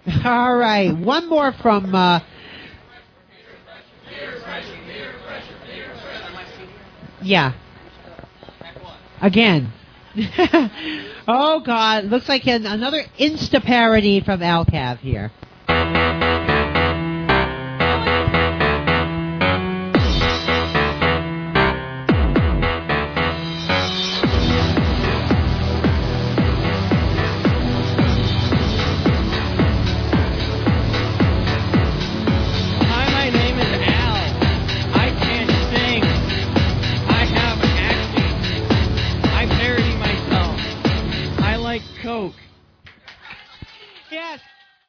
All right, one more from... yeah. Again. Oh, God. Looks like another Insta parody from Alcav here.